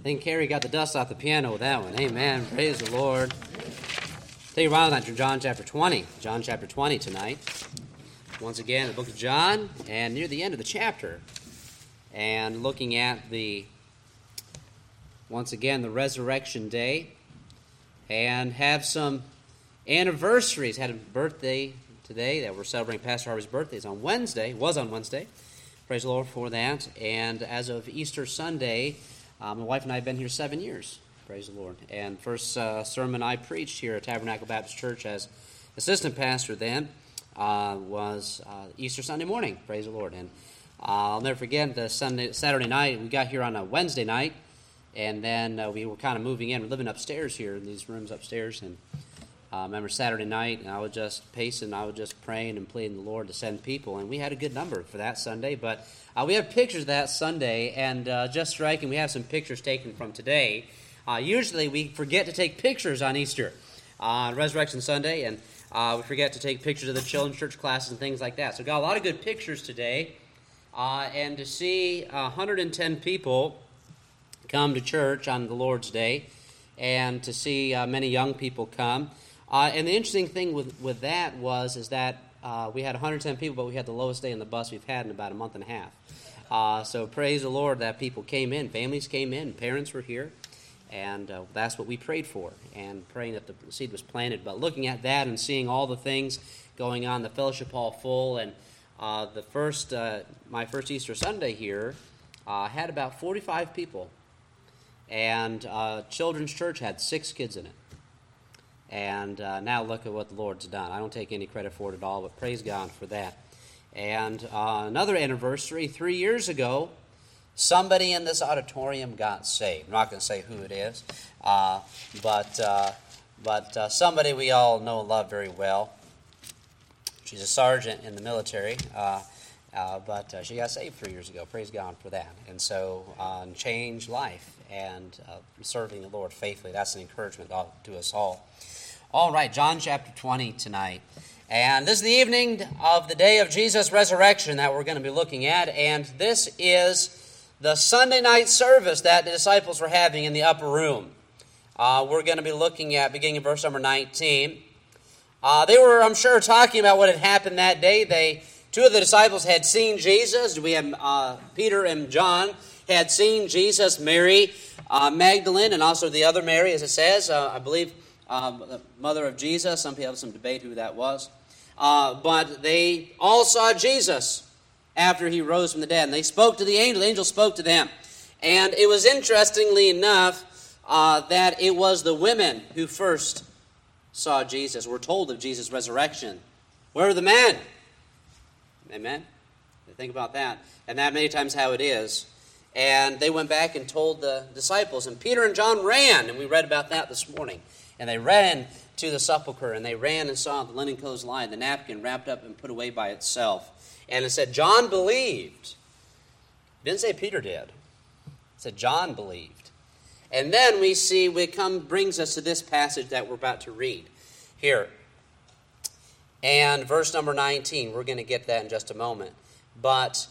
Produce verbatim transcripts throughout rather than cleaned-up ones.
I think Carrie got the dust off the piano with that one. Amen. Praise the Lord. Take a while tonight to John chapter twenty. John chapter twenty tonight. Once again, the book of John, and near the end of the chapter. And looking at the, once again, the resurrection day. And have some anniversaries. Had a birthday today that we're celebrating Pastor Harvey's birthday. It's on Wednesday. Was on Wednesday. Praise the Lord for that. And as of Easter Sunday, uh, my wife and I have been here seven years. Praise the Lord. And first uh, sermon I preached here at Tabernacle Baptist Church as assistant pastor then uh, was uh, Easter Sunday morning. Praise the Lord. And uh, I'll never forget the Sunday, Saturday night. We got here on a Wednesday night, and then uh, we were kind of moving in. We're living upstairs here in these rooms upstairs. And uh, I remember Saturday night, and I was just pacing, I was just praying and pleading the Lord to send people. And we had a good number for that Sunday. But uh, we have pictures of that Sunday, and uh, just striking, we have some pictures taken from today. Uh, usually we forget to take pictures on Easter, uh, on Resurrection Sunday, and uh, we forget to take pictures of the children's church classes and things like that. So we got a lot of good pictures today, uh, and to see one hundred ten people come to church on the Lord's Day, and to see uh, many young people come. Uh, and the interesting thing with, with that was is that uh, we had one hundred ten people, but we had the lowest day on the bus we've had in about a month and a half. Uh, so praise the Lord that people came in, families came in, parents were here. And uh, that's what we prayed for, and praying that the seed was planted. But looking at that and seeing all the things going on, the fellowship hall full, and uh, the first, uh, my first Easter Sunday here uh, had about forty-five people, and uh, Children's Church had six kids in it. And uh, now look at what the Lord's done. I don't take any credit for it at all, but praise God for that. And uh, another anniversary, three years ago, somebody in this auditorium got saved. I'm not going to say who it is, uh, but uh, but uh, somebody we all know and love very well. She's a sergeant in the military, uh, uh, but uh, she got saved three years ago. Praise God for that. And so, uh, changed life and uh, serving the Lord faithfully. That's an encouragement to us all. All right, John chapter twenty tonight. And this is the evening of the day of Jesus' resurrection that we're going to be looking at, and this is the Sunday night service that the disciples were having in the upper room. Uh, we're going to be looking at, beginning in verse number nineteen. Uh, they were, I'm sure, talking about what had happened that day. They, two of the disciples had seen Jesus. We have uh, Peter and John had seen Jesus. Mary uh, Magdalene, and also the other Mary, as it says, uh, I believe, uh, the mother of Jesus. Some people have some debate who that was. Uh, but they all saw Jesus after he rose from the dead. And they spoke to the angel. The angel spoke to them. And it was interestingly enough uh, that it was the women who first saw Jesus, were told of Jesus' resurrection. Where are the men? Amen? Think about that. And that many times how it is. And they went back and told the disciples. And Peter and John ran. And we read about that this morning. And they ran to the sepulchre. And they ran and saw the linen clothes lying, the napkin wrapped up and put away by itself. And it said, John believed. It didn't say Peter did. It said John believed. And then we see, it come, brings us to this passage that we're about to read here. And verse number nineteen, we're going to get that in just a moment. But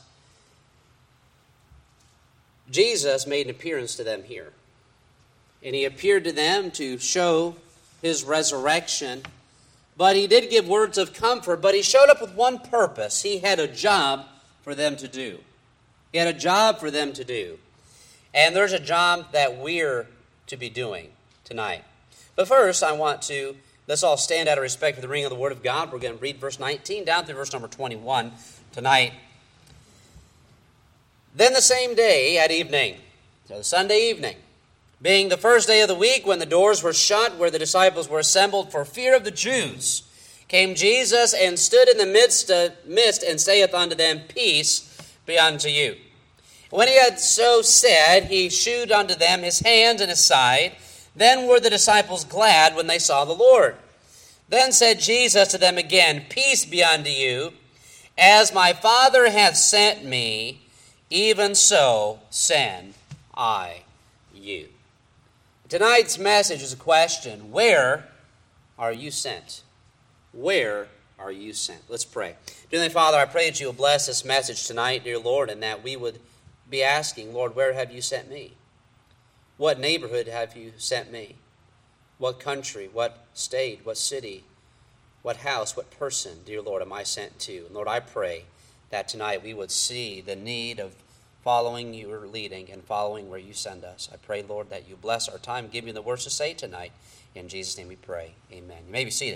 Jesus made an appearance to them here. And he appeared to them to show his resurrection. But he did give words of comfort, but he showed up with one purpose. He had a job for them to do. He had a job for them to do. And there's a job that we're to be doing tonight. But first, I want to, let's all stand out of respect for the reading of the Word of God. We're going to read verse nineteen down through verse number twenty-one tonight. Then the same day at evening, so the Sunday evening, being the first day of the week, when the doors were shut, where the disciples were assembled for fear of the Jews, came Jesus and stood in the midst, uh, midst and saith unto them, Peace be unto you. When he had so said, he shewed unto them his hands and his side. Then were the disciples glad when they saw the Lord. Then said Jesus to them again, Peace be unto you. As my Father hath sent me, even so send I you. Tonight's message is a question. Where are you sent? Where are you sent? Let's pray. Dear Father, I pray that you will bless this message tonight, dear Lord, and that we would be asking, Lord, where have you sent me? What neighborhood have you sent me? What country, what state, what city, what house, what person, dear Lord, am I sent to? And Lord, I pray that tonight we would see the need of following your leading and following where you send us. I pray, Lord, that you bless our time, give me the words to say tonight. In Jesus' name we pray. Amen. You may be seated.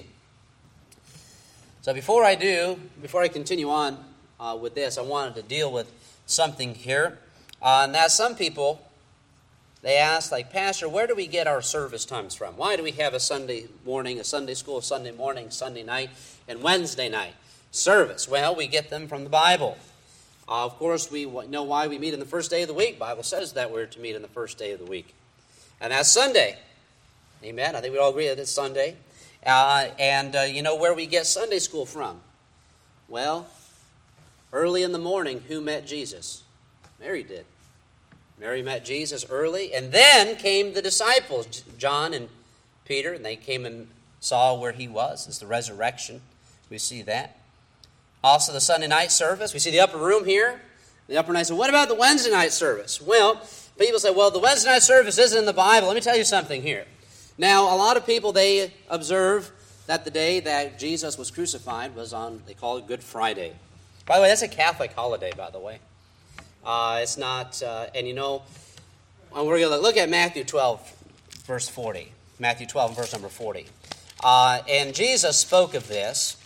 So before I do, before I continue on uh, with this, I wanted to deal with something here. Uh, and that some people, they ask, like, Pastor, where do we get our service times from? Why do we have a Sunday morning, a Sunday school, Sunday morning, Sunday night, and Wednesday night service? Well, we get them from the Bible. Uh, of course, we know why we meet on the first day of the week. The Bible says that we're to meet on the first day of the week. And that's Sunday. Amen. I think we all agree that it's Sunday. Uh, and uh, you know where we get Sunday school from? Well, early in the morning, who met Jesus? Mary did. Mary met Jesus early, and then came the disciples, John and Peter, and they came and saw where he was. It's the resurrection. We see that. Also the Sunday night service. We see the upper room here. The upper night. So what about the Wednesday night service? Well, people say, well, the Wednesday night service isn't in the Bible. Let me tell you something here. Now, a lot of people, they observe that the day that Jesus was crucified was on, they call it Good Friday. By the way, that's a Catholic holiday, by the way. Uh, it's not, uh, and you know, we're going to look at Matthew twelve, verse forty. Matthew twelve, verse number forty. Uh, and Jesus spoke of this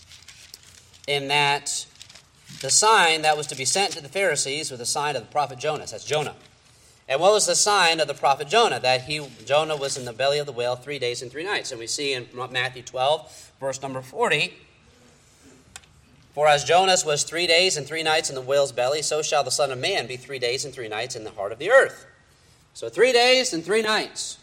in that the sign that was to be sent to the Pharisees was the sign of the prophet Jonas. That's Jonah. And what was the sign of the prophet Jonah? That he Jonah was in the belly of the whale three days and three nights. And we see in Matthew twelve, verse number forty, for as Jonas was three days and three nights in the whale's belly, so shall the Son of Man be three days and three nights in the heart of the earth. So three days and three nights.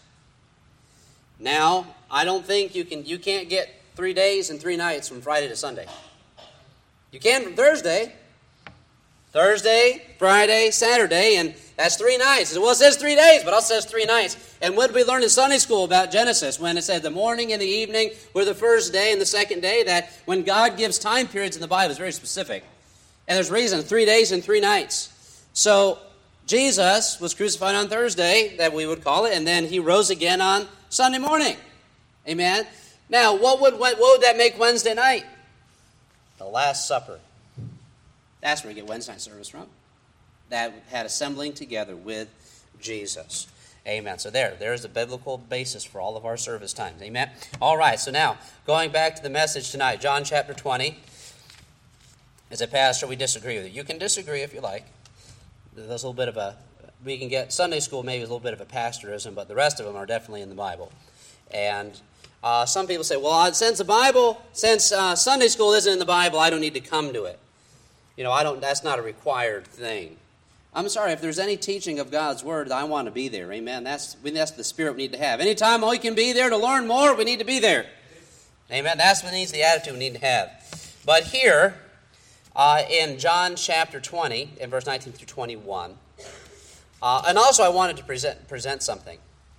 Now, I don't think you can you can't get three days and three nights from Friday to Sunday. You can from Thursday. Thursday, Friday, Saturday, and that's three nights. Well, it says three days, but it also says three nights. And what did we learn in Sunday school about Genesis when it said the morning and the evening were the first day and the second day? That when God gives time periods in the Bible, it's very specific. And there's reason, three days and three nights. So Jesus was crucified on Thursday, that we would call it, and then he rose again on Sunday morning. Amen? Now, what would, what would that make Wednesday night? The Last Supper. That's where we get Wednesday night service from. That had assembling together with Jesus. Amen. So there, there's the biblical basis for all of our service times. Amen. All right, so now, going back to the message tonight, John chapter twenty. As a pastor, we disagree with it. You can disagree if you like. There's a little bit of a, we can get Sunday school maybe a little bit of a pastorism, but the rest of them are definitely in the Bible. And uh, some people say, well, since the Bible, since uh, Sunday school isn't in the Bible, I don't need to come to it. You know, I don't. That's not a required thing. I'm sorry, if there's any teaching of God's Word, I want to be there. Amen. That's, that's the spirit we need to have. Anytime we can be there to learn more, we need to be there. Amen. That's what needs the attitude we need to have. But here, uh, in John chapter twenty, in verse nineteen through twenty-one, uh, and also I wanted to present present something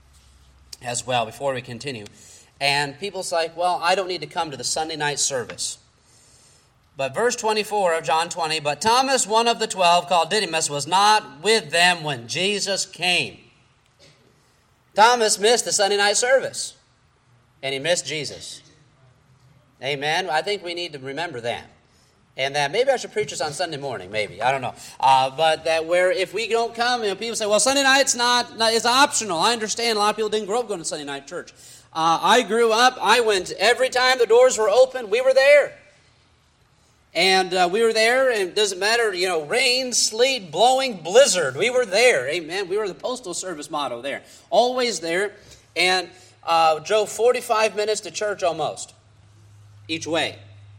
as well before we continue. And people's like, well, I don't need to come to the Sunday night service. But verse twenty-four of John twenty, but Thomas, one of the twelve, called Didymus, was not with them when Jesus came. Thomas missed the Sunday night service, and he missed Jesus. Amen. I think we need to remember that. And that maybe I should preach this on Sunday morning, maybe. I don't know. Uh, but that where if we don't come, you know, people say, well, Sunday night's not, not is optional. I understand a lot of people didn't grow up going to Sunday night church. Uh, I grew up, I went every time the doors were open, we were there. And uh, we were there, and it doesn't matter, you know, rain, sleet, blowing, blizzard. We were there. Amen. We were the Postal Service motto there. Always there. And uh, drove forty-five minutes to church almost, each way.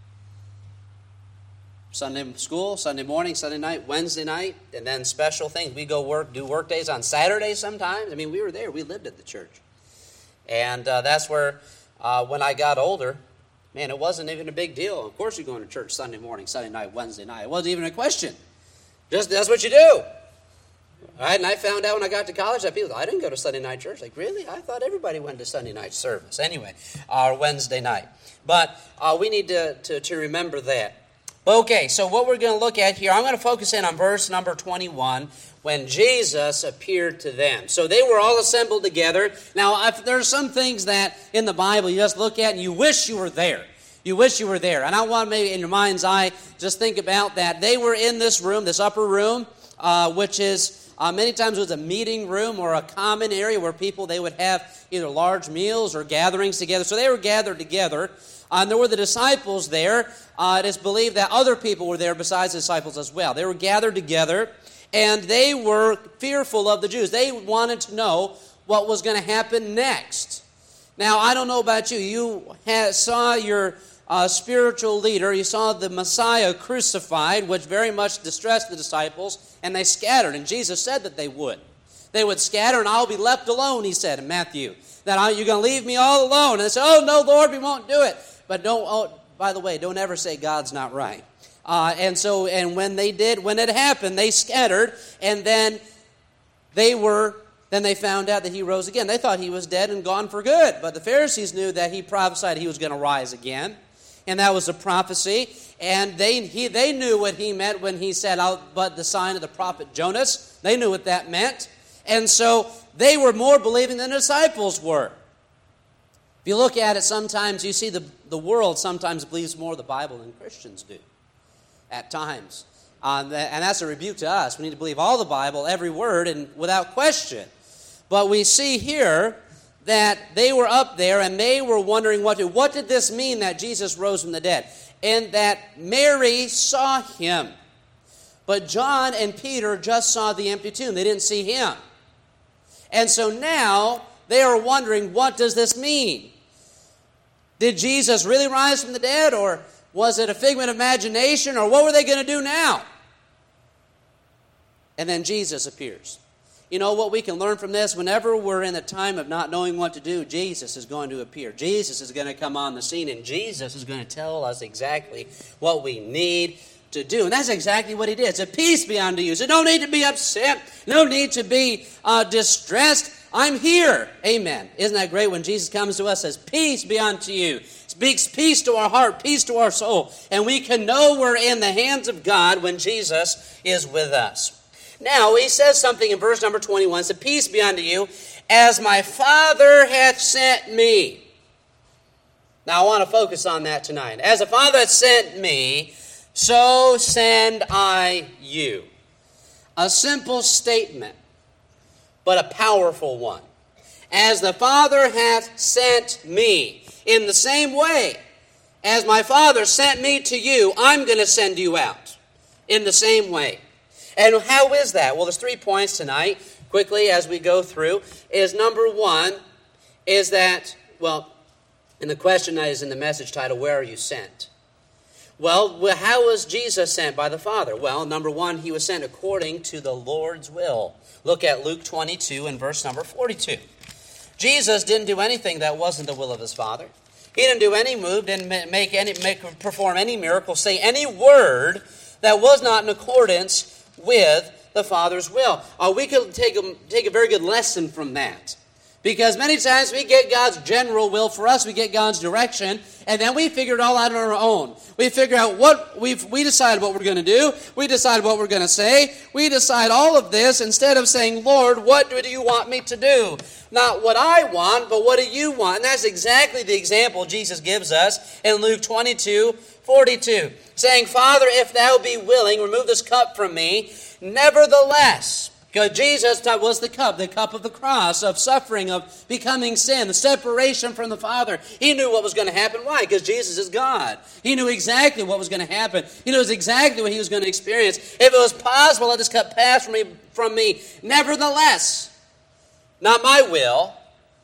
Sunday school, Sunday morning, Sunday night, Wednesday night, and then special things. We go work, do work days on Saturdays sometimes. I mean, we were there. We lived at the church. And uh, that's where, uh, when I got older, man, it wasn't even a big deal. Of course you're going to church Sunday morning, Sunday night, Wednesday night. It wasn't even a question. Just that's what you do. All right, and I found out when I got to college that people, I didn't go to Sunday night church. Like, really? I thought everybody went to Sunday night service. Anyway, or Wednesday night. But uh, we need to, to, to remember that. Okay, so what we're going to look at here, I'm going to focus in on verse number twenty-one, when Jesus appeared to them. So they were all assembled together. Now, if there are some things that in the Bible you just look at and you wish you were there. You wish you were there. And I want maybe in your mind's eye, just think about that. They were in this room, this upper room, uh, which is uh, many times was a meeting room or a common area where people, they would have either large meals or gatherings together. So they were gathered together. Uh, and there were the disciples there. Uh, it is believed that other people were there besides the disciples as well. They were gathered together, and they were fearful of the Jews. They wanted to know what was going to happen next. Now, I don't know about you. You had, saw your uh, spiritual leader. You saw the Messiah crucified, which very much distressed the disciples, and they scattered. And Jesus said that they would. They would scatter, and I'll be left alone, he said in Matthew. That I, you're going to leave me all alone. And they said, oh, no, Lord, we won't do it. But don't, oh, by the way, don't ever say God's not right. Uh, and so, and when they did, when it happened, they scattered, and then they were, then they found out that he rose again. They thought he was dead and gone for good. But the Pharisees knew that he prophesied he was going to rise again. And that was a prophecy. And they he, they knew what he meant when he said, out but the sign of the prophet Jonas. They knew what that meant. And so they were more believing than the disciples were. If you look at it, sometimes you see the, the world sometimes believes more of the Bible than Christians do at times. Um, and that's a rebuke to us. We need to believe all the Bible, every word, and without question. But we see here that they were up there and they were wondering what to. What did this mean that Jesus rose from the dead? And that Mary saw him. But John and Peter just saw the empty tomb. They didn't see him. And so now they are wondering, what does this mean? Did Jesus really rise from the dead, or was it a figment of imagination, or what were they going to do now? And then Jesus appears. You know what we can learn from this? Whenever we're in a time of not knowing what to do, Jesus is going to appear. Jesus is going to come on the scene, and Jesus is going to tell us exactly what we need to do. And that's exactly what he did. So peace be unto you. So no need to be upset. No need to be uh, distressed. I'm here. Amen. Isn't that great when Jesus comes to us and says, peace be unto you. Speaks peace to our heart, peace to our soul. And we can know we're in the hands of God when Jesus is with us. Now, he says something in verse number twenty-one. It says, peace be unto you, as my Father hath sent me. Now, I want to focus on that tonight. As the Father hath sent me, so send I you. A simple statement, but a powerful one. As the Father hath sent me, in the same way as my Father sent me to you, I'm going to send you out. In the same way. And how is that? Well, there's three points tonight, quickly as we go through. Is number one, is that, well, and the question is in the message title, where are you sent? Well, how was Jesus sent by the Father? Well, number one, he was sent according to the Lord's will. Look at Luke twenty-two and verse number forty-two. Jesus didn't do anything that wasn't the will of his Father. He didn't do any move, didn't make any, make, perform any miracle, say any word that was not in accordance with the Father's will. Uh, we could take a, take a very good lesson from that. Because many times we get God's general will for us, we get God's direction, and then we figure it all out on our own. We figure out what we've we decide what we're going to do, we decide what we're going to say, we decide all of this instead of saying, Lord, what do you want me to do? Not what I want, but what do you want? And that's exactly the example Jesus gives us in Luke twenty-two forty-two, saying, Father, if thou be willing, remove this cup from me. Nevertheless, because Jesus was the cup, the cup of the cross, of suffering, of becoming sin, the separation from the Father. He knew what was going to happen. Why? Because Jesus is God. He knew exactly what was going to happen. He knows exactly what he was going to experience. If it was possible, let this cup pass from me. From me. Nevertheless, not my will,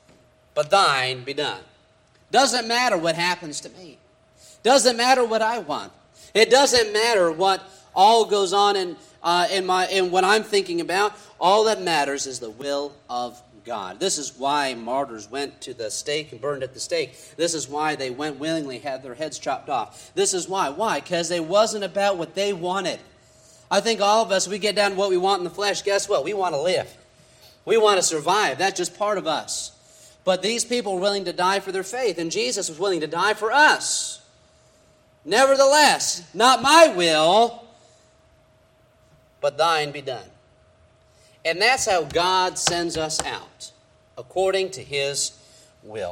but thine be done. Doesn't matter what happens to me. Doesn't matter what I want. It doesn't matter what all goes on in uh, in my in what I'm thinking about. All that matters is the will of God. This is why martyrs went to the stake and burned at the stake. This is why they went willingly, had their heads chopped off. This is why. Why? Because it wasn't about what they wanted. I think all of us, we get down to what we want in the flesh. Guess what? We want to live. We want to survive. That's just part of us. But these people were willing to die for their faith, and Jesus was willing to die for us. Nevertheless, not my will, but thine be done. And that's how God sends us out, according to His will.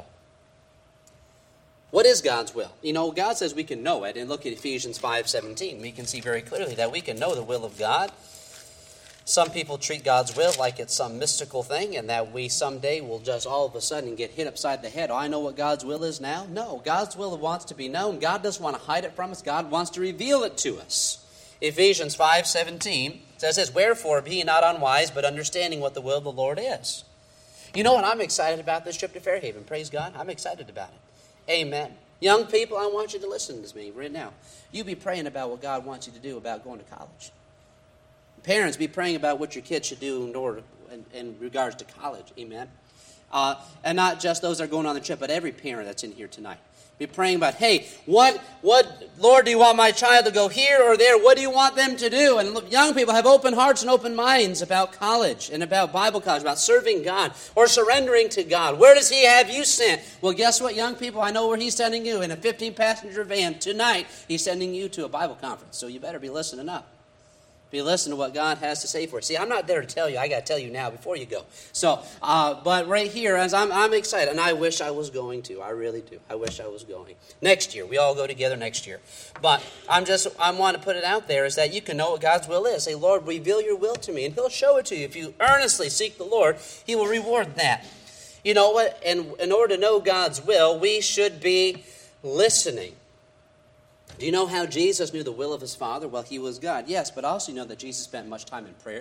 What is God's will? You know, God says we can know it. And look at Ephesians five seventeen. We can see very clearly that we can know the will of God. Some people treat God's will like it's some mystical thing and that we someday will just all of a sudden get hit upside the head. Oh, I know what God's will is now. No, God's will wants to be known. God doesn't want to hide it from us. God wants to reveal it to us. Ephesians five seventeen says this, "Wherefore be ye not unwise, but understanding what the will of the Lord is." You know what? I'm excited about this trip to Fairhaven. Praise God. I'm excited about it. Amen. Young people, I want you to listen to me right now. You be praying about what God wants you to do about going to college. Parents, be praying about what your kids should do in order in, in regards to college. Amen. Uh, and not just those that are going on the trip, but every parent that's in here tonight. Be praying about, hey, what, what, Lord, do you want my child to go here or there? What do you want them to do? And look, young people have open hearts and open minds about college and about Bible college, about serving God or surrendering to God. Where does He have you sent? Well, guess what, young people? I know where He's sending you. In a fifteen-passenger van tonight, He's sending you to a Bible conference. So you better be listening up. Be listening to what God has to say for you. See, I'm not there to tell you. I got to tell you now before you go. So, uh, but right here, as I'm, I'm excited, and I wish I was going to. I really do. I wish I was going. Next year. We all go together next year. But I'm just, I want to put it out there is that you can know what God's will is. Say, Lord, reveal your will to me, and He'll show it to you. If you earnestly seek the Lord, He will reward that. You know what? And in order to know God's will, we should be listening. Do you know how Jesus knew the will of His Father? Well, He was God, yes, but also you know that Jesus spent much time in prayer.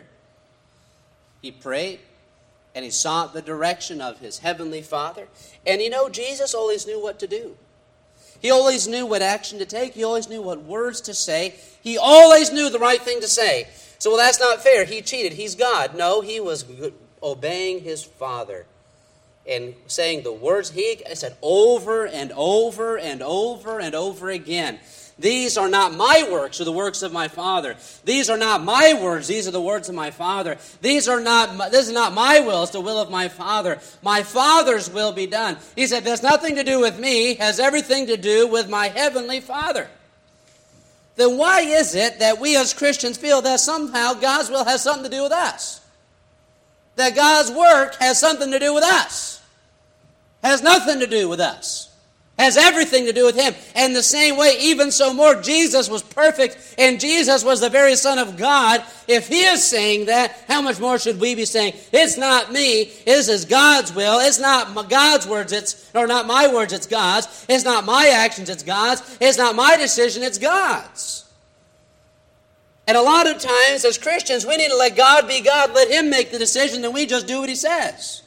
He prayed, and He sought the direction of His Heavenly Father. And you know, Jesus always knew what to do. He always knew what action to take. He always knew what words to say. He always knew the right thing to say. So, well, that's not fair. He cheated. He's God. No, He was obeying His Father and saying the words He said over and over and over and over again. These are not my works, or the works of my Father. These are not my words. These are the words of my Father. These are not. This is not my will. It's the will of my Father. My Father's will be done. He said, "There's nothing to do with me. It has everything to do with my Heavenly Father." Then why is it that we as Christians feel that somehow God's will has something to do with us? That God's work has something to do with us? Has nothing to do with us. Has everything to do with Him. And the same way, even so more, Jesus was perfect, and Jesus was the very Son of God. If He is saying that, how much more should we be saying, it's not me, this is God's will, it's not God's words, it's, or not my words, it's God's, it's not my actions, it's God's, it's not my decision, it's God's. And a lot of times, as Christians, we need to let God be God, let Him make the decision, then we just do what He says.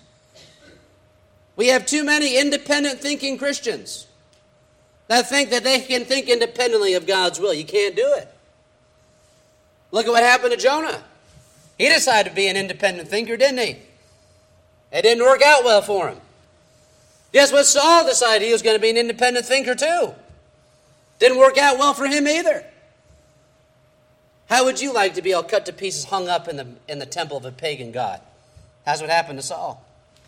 We have too many independent thinking Christians that think that they can think independently of God's will. You can't do it. Look at what happened to Jonah. He decided to be an independent thinker, didn't he? It didn't work out well for him. Guess what? Saul decided he was going to be an independent thinker too. Didn't work out well for him either. How would you like to be all cut to pieces, hung up in the, in the temple of a pagan god? That's what happened to Saul.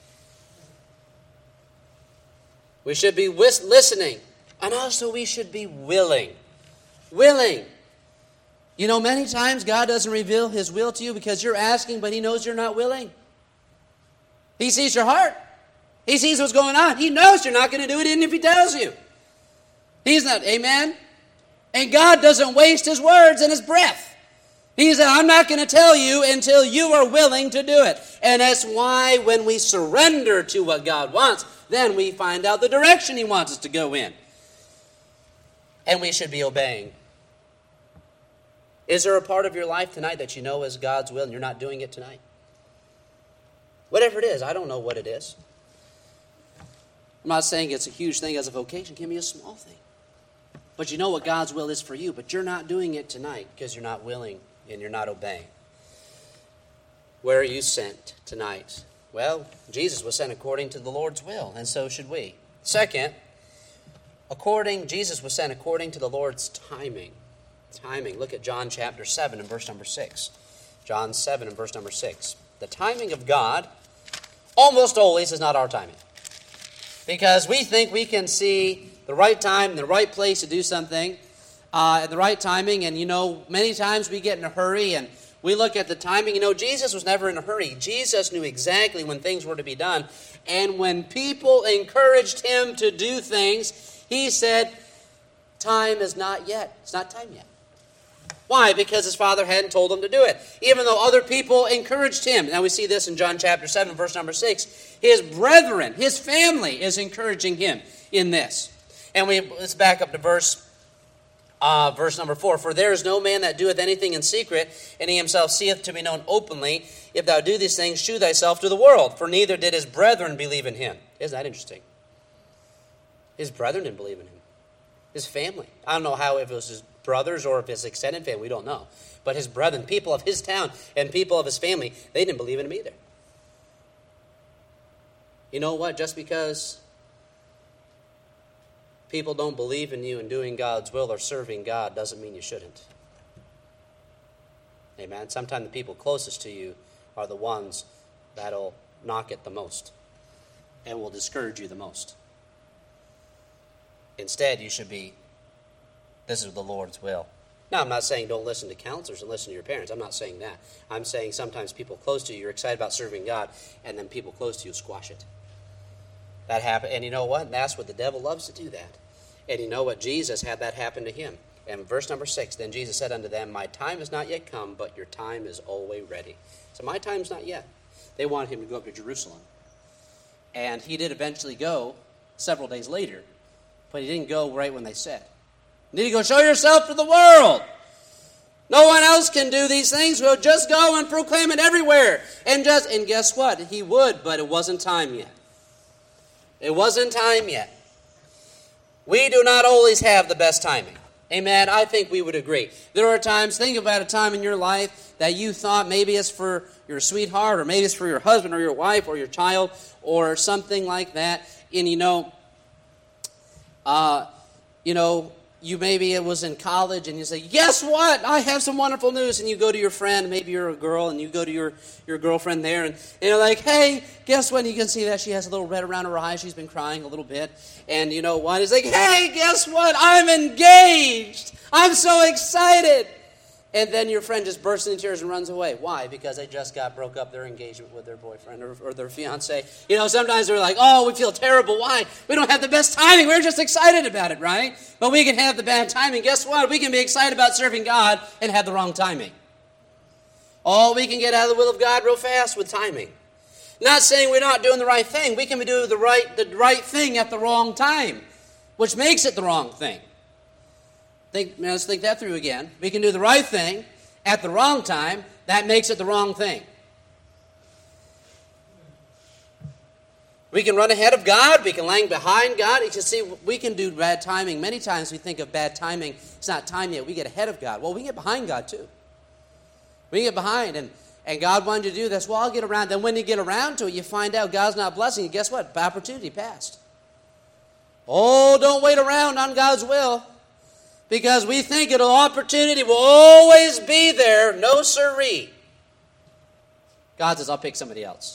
We should be whis- listening. And also we should be willing. Willing. You know, many times God doesn't reveal His will to you because you're asking, but He knows you're not willing. He sees your heart. He sees what's going on. He knows you're not going to do it even if He tells you. He's not, amen? And God doesn't waste His words and His breath. He said, I'm not going to tell you until you are willing to do it. And that's why when we surrender to what God wants, then we find out the direction He wants us to go in. And we should be obeying. Is there a part of your life tonight that you know is God's will and you're not doing it tonight? Whatever it is, I don't know what it is. I'm not saying it's a huge thing as a vocation. Give me a small thing. But you know what God's will is for you, but you're not doing it tonight because you're not willing and you're not obeying. Where are you sent tonight? Well, Jesus was sent according to the Lord's will, and so should we. Second, according Jesus was sent according to the Lord's timing. Timing. Look at John chapter seven and verse number six. John seven and verse number six. The timing of God almost always is not our timing. Because we think we can see the right time, the right place to do something, uh, at the right timing, and you know, many times we get in a hurry and We look at the timing. You know, Jesus was never in a hurry. Jesus knew exactly when things were to be done. And when people encouraged him to do things, he said, time is not yet. It's not time yet. Why? Because his Father hadn't told him to do it. Even though other people encouraged him. Now we see this in John chapter seven, verse number six. His brethren, his family is encouraging him in this. And we let's back up to verse Uh, verse number four, for there is no man that doeth anything in secret, and he himself seeth to be known openly. If thou do these things, shew thyself to the world, for neither did his brethren believe in him. Isn't that interesting? His brethren didn't believe in him. His family. I don't know how, if it was his brothers or if his extended family, we don't know. But his brethren, people of his town, and people of his family, they didn't believe in him either. You know what? Just because people don't believe in you and doing God's will or serving God doesn't mean you shouldn't. Amen. Sometimes the people closest to you are the ones that'll knock it the most and will discourage you the most. Instead, you should be, this is the Lord's will. Now, I'm not saying don't listen to counselors and listen to your parents. I'm not saying that. I'm saying sometimes people close to you, you're excited about serving God, and then people close to you squash it. That happened, and you know what? That's what the devil loves to do that. And you know what? Jesus had that happen to him. And verse number six, then Jesus said unto them, my time is not yet come, but your time is always ready. So my time's not yet. They wanted him to go up to Jerusalem. And he did eventually go several days later, but he didn't go right when they said. You need to go show yourself to the world. No one else can do these things. We'll just go and proclaim it everywhere. And just and guess what? He would, but it wasn't time yet. It wasn't time yet. We do not always have the best timing. Amen. I think we would agree. There are times, think about a time in your life that you thought maybe it's for your sweetheart, or maybe it's for your husband or your wife or your child or something like that. And you know, uh, you know, you maybe it was in college and you say, guess what? I have some wonderful news. And you go to your friend, maybe you're a girl, and you go to your, your girlfriend there, and, and you're like, hey, guess what? And you can see that she has a little red around her eyes. She's been crying a little bit. And you know what? It's like, hey, guess what? I'm engaged. I'm so excited. And then your friend just bursts into tears and runs away. Why? Because they just got broke up their engagement with their boyfriend or, or their fiance. You know, sometimes they're like, oh, we feel terrible. Why? We don't have the best timing. We're just excited about it, right? But we can have the bad timing. Guess what? We can be excited about serving God and have the wrong timing. Oh, we can get out of the will of God real fast with timing. Not saying we're not doing the right thing. We can do the right, the right thing at the wrong time, which makes it the wrong thing. Think, let's think that through again. We can do the right thing at the wrong time. That makes it the wrong thing. We can run ahead of God. We can lag behind God. You can see, we can do bad timing. Many times we think of bad timing. It's not time yet. We get ahead of God. Well, we get behind God too. We get behind, and, and God wanted to do this. Well, I'll get around. Then when you get around to it, you find out God's not blessing you. Guess what? Opportunity passed. Oh, don't wait around on God's will. Because we think an opportunity will always be there. No siree. God says, I'll pick somebody else.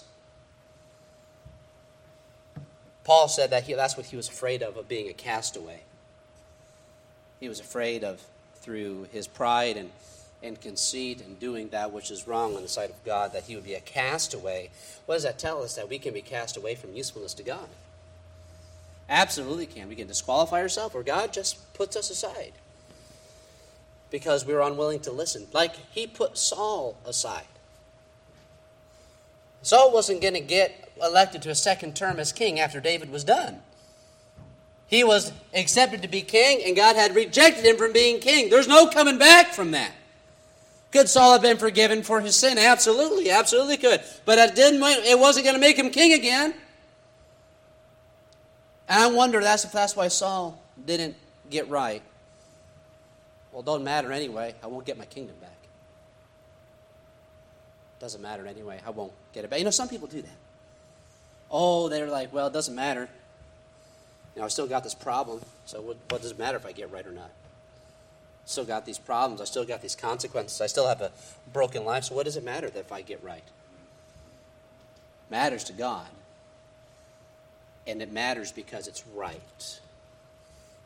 Paul said that he, that's what he was afraid of, of being a castaway. He was afraid of, through his pride and, and conceit and doing that which is wrong in the sight of God, that he would be a castaway. What does that tell us? That we can be cast away from usefulness to God. Absolutely can. We can disqualify ourselves, or God just puts us aside. Because we were unwilling to listen. Like he put Saul aside. Saul wasn't going to get elected to a second term as king after David was done. He was accepted to be king, and God had rejected him from being king. There's no coming back from that. Could Saul have been forgiven for his sin? Absolutely, absolutely could. But it didn't. It wasn't going to make him king again. And I wonder that's if that's why Saul didn't get right. Well, it doesn't matter anyway. I won't get my kingdom back. Doesn't matter anyway. I won't get it back. You know, some people do that. Oh, they're like, well, it doesn't matter. You know, I still got this problem, so what, what does it matter if I get right or not? Still got these problems. I still got these consequences. I still have a broken life, so what does it matter if I get right? It matters to God. And it matters because it's right.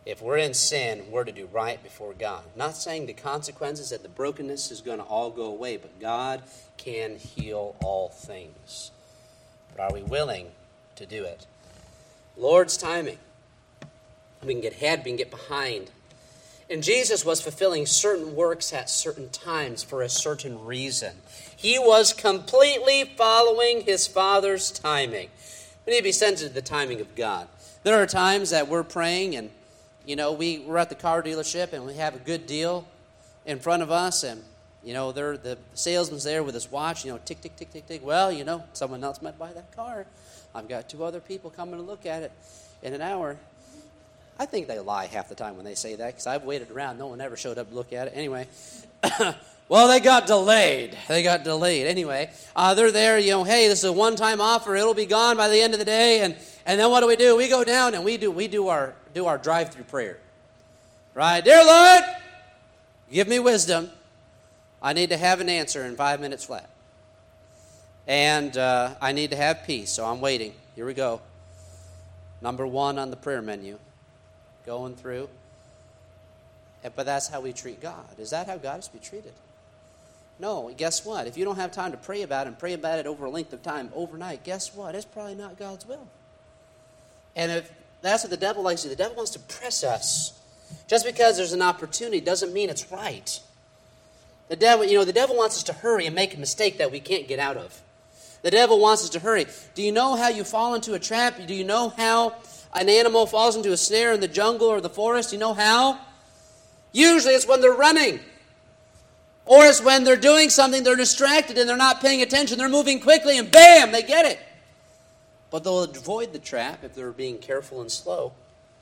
if we're in sin, we're to do right before God. I'm not saying the consequences and the brokenness is going to all go away, but God can heal all things. But are we willing to do it? Lord's timing. We can get ahead, we can get behind. And Jesus was fulfilling certain works at certain times for a certain reason. He was completely following his Father's timing. We need to be sensitive to the timing of God. There are times that we're praying and, you know, we, we're at the car dealership and we have a good deal in front of us and, you know, they're, the salesman's there with his watch, you know, tick, tick, tick, tick, tick. Well, you know, someone else might buy that car. I've got two other people coming to look at it in an hour. I think they lie half the time when they say that because I've waited around. No one ever showed up to look at it. Anyway, well, they got delayed. They got delayed. Anyway, uh, they're there, you know, hey, this is a one-time offer. It'll be gone by the end of the day. And, and then what do we do? We go down and we do we do our do our drive-through prayer. Right? Dear Lord, give me wisdom. I need to have an answer in five minutes flat. And uh, I need to have peace, so I'm waiting. Here we go. Number one on the prayer menu. Going through. But that's how we treat God. Is that how God is to be treated? No. Guess what? If you don't have time to pray about it and pray about it over a length of time overnight, guess what? It's probably not God's will. And if that's what the devil likes to do, the devil wants to press us. Just because there's an opportunity doesn't mean it's right. The devil, you know, the devil wants us to hurry and make a mistake that we can't get out of. The devil wants us to hurry. Do you know how you fall into a trap? Do you know how an animal falls into a snare in the jungle or the forest? You know how? Usually it's when they're running. Or it's when they're doing something, they're distracted and they're not paying attention. They're moving quickly and bam, they get it. But they'll avoid the trap if they're being careful and slow.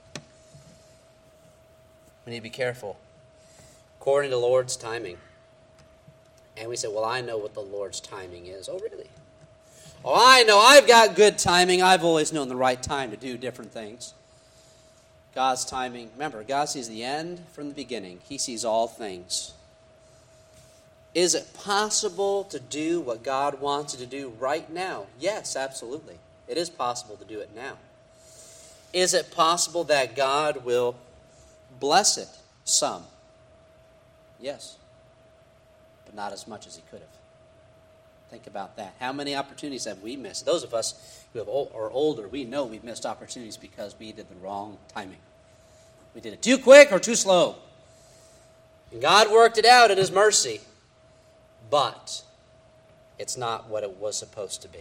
We need to be careful. According to the Lord's timing. And we say, well, I know what the Lord's timing is. Oh, really? Oh, I know. I've got good timing. I've always known the right time to do different things. God's timing. Remember, God sees the end from the beginning. He sees all things. Is it possible to do what God wants you to do right now? Yes, absolutely. It is possible to do it now. Is it possible that God will bless it? Some. Yes. But not as much as he could have. Think about that. How many opportunities have we missed? Those of us who have old, are older, we know we've missed opportunities because we did the wrong timing. We did it too quick or too slow. And God worked it out in his mercy. But it's not what it was supposed to be.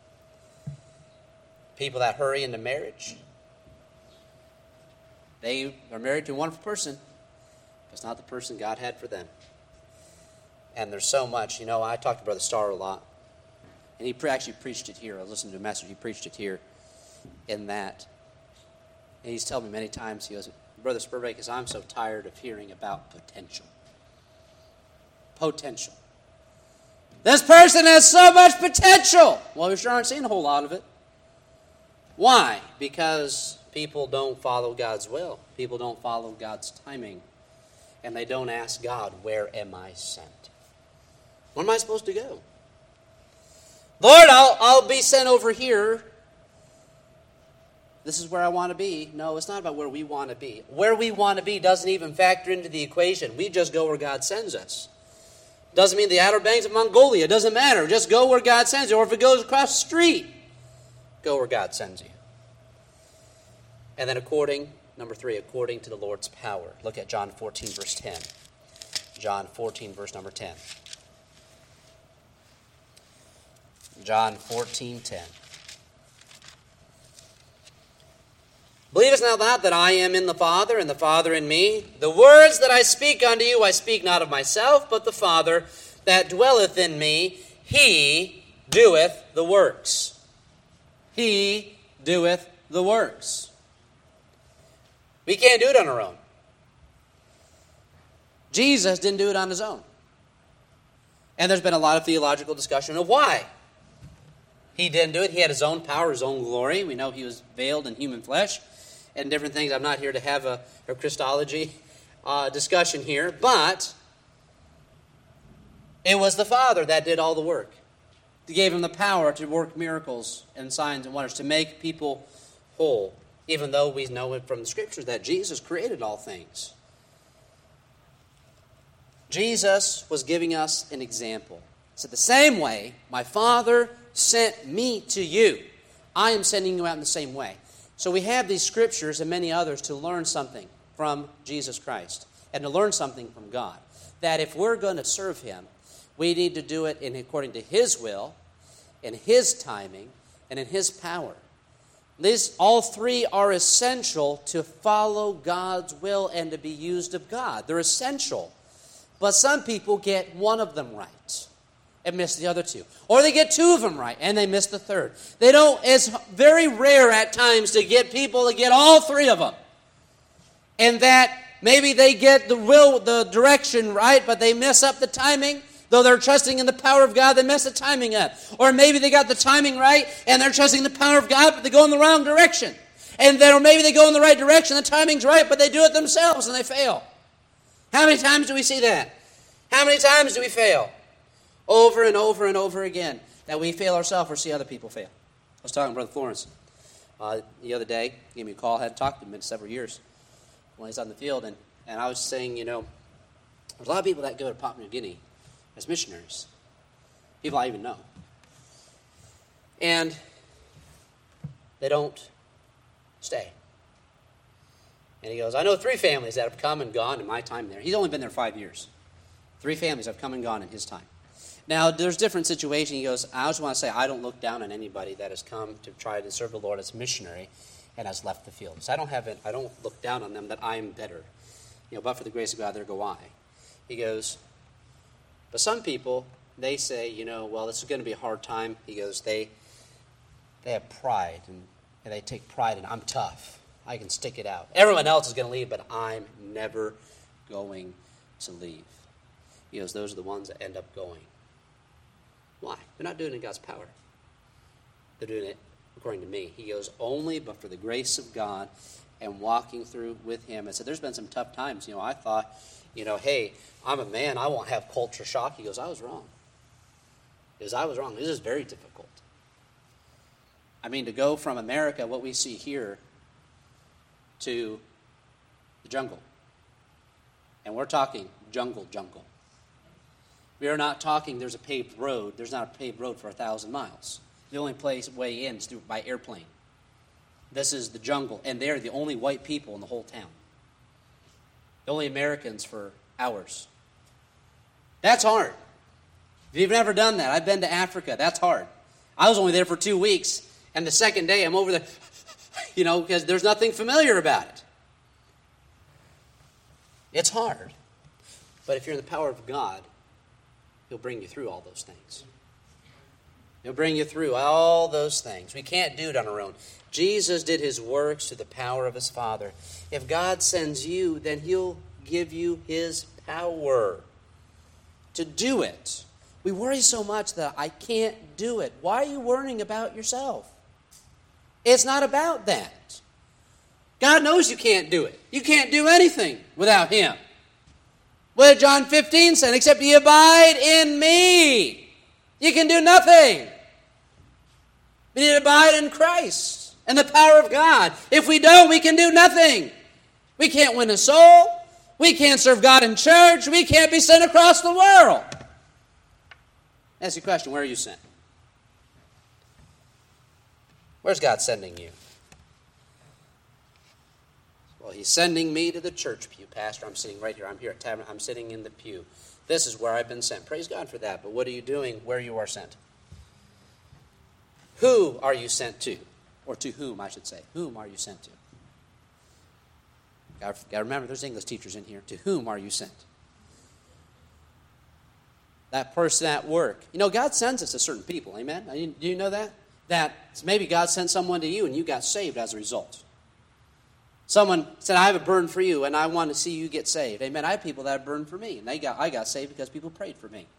People that hurry into marriage, they are married to a wonderful person, but it's not the person God had for them. And there's so much. You know, I talked to Brother Starr a lot. And he pre- actually preached it here. I listened to a message. He preached it here in that. And he's told me many times, he goes, Brother Spurbeck, because I'm so tired of hearing about potential. Potential. This person has so much potential. Well, we sure aren't seeing a whole lot of it. Why? Because people don't follow God's will. People don't follow God's timing. And they don't ask God, where am I sent? Where am I supposed to go? Lord, I'll, I'll be sent over here. This is where I want to be. No, it's not about where we want to be. Where we want to be doesn't even factor into the equation. We just go where God sends us. Doesn't mean the Outer Banks of Mongolia. It doesn't matter. Just go where God sends you. Or if it goes across the street, go where God sends you. And then according, number three, according to the Lord's power. Look at John fourteen, verse ten. John fourteen, verse number ten. John fourteen, ten. Believest thou not that I am in the Father, and the Father in me? The words that I speak unto you, I speak not of myself, but the Father that dwelleth in me, he doeth the works. He doeth the works. We can't do it on our own. Jesus didn't do it on his own. And there's been a lot of theological discussion of why he didn't do it. He had his own power, his own glory. We know he was veiled in human flesh and different things. I'm not here to have a, a Christology uh, discussion here, but it was the Father that did all the work. He gave him the power to work miracles and signs and wonders, to make people whole. even though we know it from the Scriptures that Jesus created all things. Jesus was giving us an example. He said, the same way my Father sent me to you, I am sending you out in the same way. So we have these Scriptures and many others to learn something from Jesus Christ and to learn something from God. That if we're going to serve Him, we need to do it in according to His will, in His timing, and in His power. These, all three are essential to follow God's will and to be used of God. They're essential. But some people get one of them right and miss the other two. Or they get two of them right and they miss the third. They don't, it's very rare at times to get people to get all three of them. And that maybe they get the will, the direction right, but they mess up the timing. Though they're trusting in the power of God, they mess the timing up. Or maybe they got the timing right, and they're trusting the power of God, but they go in the wrong direction. And then, or maybe they go in the right direction, the timing's right, but they do it themselves, and they fail. How many times do we see that? How many times do we fail? Over and over and over again. That we fail ourselves or see other people fail. I was talking to Brother Florence uh, the other day. He gave me a call. I hadn't talked to him in several years when he's on the field. And, and I was saying, you know, there's a lot of people that go to Papua New Guinea as missionaries. People I even know. And they don't stay. And he goes, I know three families that have come and gone in my time there. He's only been there five years. Three families have come and gone in his time. Now, there's different situations. He goes, I just want to say I don't look down on anybody that has come to try to serve the Lord as a missionary and has left the field. So I don't have it, I don't look down on them that I'm better. You know, but for the grace of God, there go I. He goes, but some people, they say, you know, well, this is going to be a hard time. He goes, they they have pride, and, and they take pride in, I'm tough. I can stick it out. Everyone else is going to leave, but I'm never going to leave. He goes, those are the ones that end up going. Why? They're not doing it in God's power. They're doing it according to me. He goes, only but for the grace of God and walking through with Him. I said, there's been some tough times. You know, I thought, you know, hey, I'm a man. I won't have culture shock. He goes, I was wrong. He goes, I was wrong. This is very difficult. I mean, to go from America, what we see here, to the jungle. And we're talking jungle, jungle. We are not talking there's a paved road. There's not a paved road for a thousand miles. The only place way in is through, by airplane. This is the jungle, and they're the only white people in the whole town. The only Americans for hours. That's hard. If you've never done that, I've been to Africa. That's hard. I was only there for two weeks, and the second day I'm over there, you know, because there's nothing familiar about it. It's hard. But if you're in the power of God, He'll bring you through all those things. He'll bring you through all those things. We can't do it on our own. Jesus did His works through the power of His Father. If God sends you, then He'll give you His power to do it. We worry so much that I can't do it. Why are you worrying about yourself? It's not about that. God knows you can't do it. You can't do anything without Him. What did John fifteen say? Except ye abide in me, you can do nothing. We need to abide in Christ and the power of God. If we don't, we can do nothing. We can't win a soul. We can't serve God in church. We can't be sent across the world. Ask you a question, where are you sent? Where's God sending you? Well, He's sending me to the church pew, Pastor. I'm sitting right here. I'm here at Tabernacle. I'm sitting in the pew. This is where I've been sent. Praise God for that. But what are you doing where you are sent? Who are you sent to? Or to whom, I should say. Whom are you sent to? Got to remember, there's English teachers in here. To whom are you sent? That person at work. You know, God sends us to certain people. Amen? Do you know that? That maybe God sent someone to you and you got saved as a result. Someone said, I have a burden for you, and I want to see you get saved. Amen. I have people that have burdened for me, and they got I got saved because people prayed for me.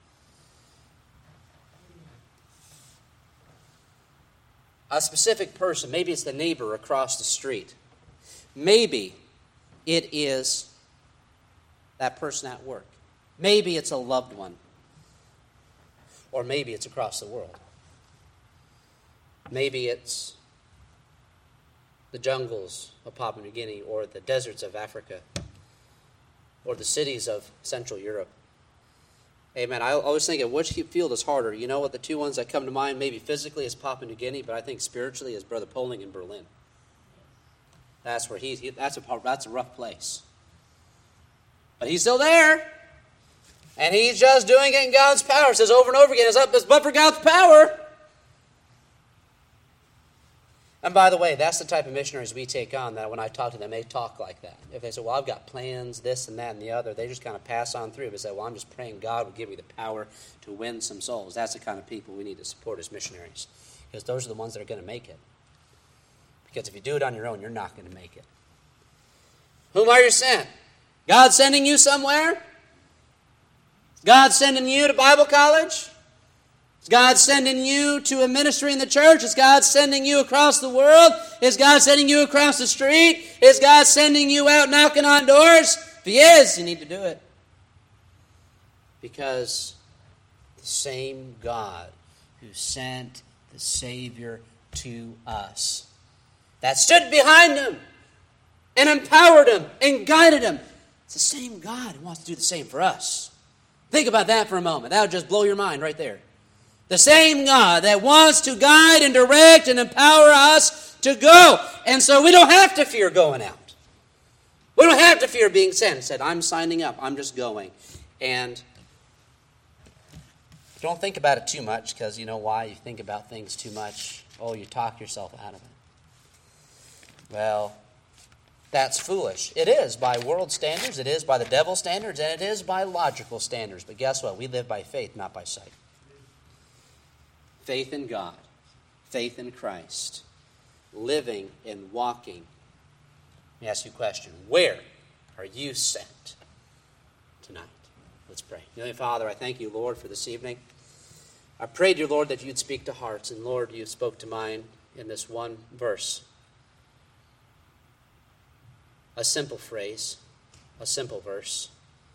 A specific person, maybe it's the neighbor across the street. Maybe it is that person at work. Maybe it's a loved one. Or maybe it's across the world. Maybe it's the jungles of Papua New Guinea or the deserts of Africa or the cities of Central Europe. Amen. I always think of which field is harder. You know what? The two ones that come to mind maybe physically is Papua New Guinea, but I think spiritually is Brother Poling in Berlin. That's where he's. He, that's a that's a rough place. But he's still there, and he's just doing it in God's power. It says over and over again, "It's up, it's but for God's power." And by the way, that's the type of missionaries we take on, that when I talk to them, they talk like that. If they say, well, I've got plans, this and that and the other, they just kind of pass on through. They say, well, I'm just praying God will give me the power to win some souls. That's the kind of people we need to support as missionaries, because those are the ones that are going to make it. Because if you do it on your own, you're not going to make it. Whom are you sent? God sending you somewhere? God sending you to Bible college? Is God sending you to a ministry in the church? Is God sending you across the world? Is God sending you across the street? Is God sending you out knocking on doors? If He is, you need to do it. Because the same God who sent the Savior to us, that stood behind Him and empowered Him and guided Him, it's the same God who wants to do the same for us. Think about that for a moment. That would just blow your mind right there. The same God that wants to guide and direct and empower us to go. And so we don't have to fear going out. We don't have to fear being sent. He said, I'm signing up. I'm just going. And don't think about it too much, because you know why? You think about things too much. Oh, you talk yourself out of it. Well, that's foolish. It is by world standards. It is by the devil's standards. And it is by logical standards. But guess what? We live by faith, not by sight. Faith in God, faith in Christ, living and walking. Let me ask you a question. Where are you sent tonight? Let's pray. Heavenly Father, I thank you, Lord, for this evening. I pray, dear Lord, that you'd speak to hearts. And Lord, you spoke to mine in this one verse. A simple phrase, a simple verse.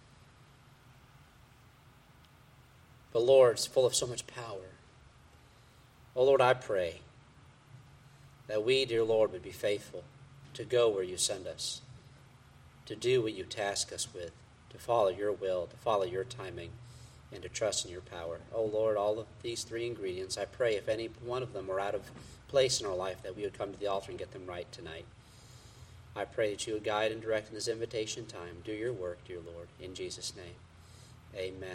But Lord, it's full of so much power. Oh, Lord, I pray that we, dear Lord, would be faithful to go where you send us, to do what you task us with, to follow your will, to follow your timing, and to trust in your power. Oh, Lord, all of these three ingredients, I pray if any one of them are out of place in our life, that we would come to the altar and get them right tonight. I pray that you would guide and direct in this invitation time. Do your work, dear Lord, in Jesus' name. Amen.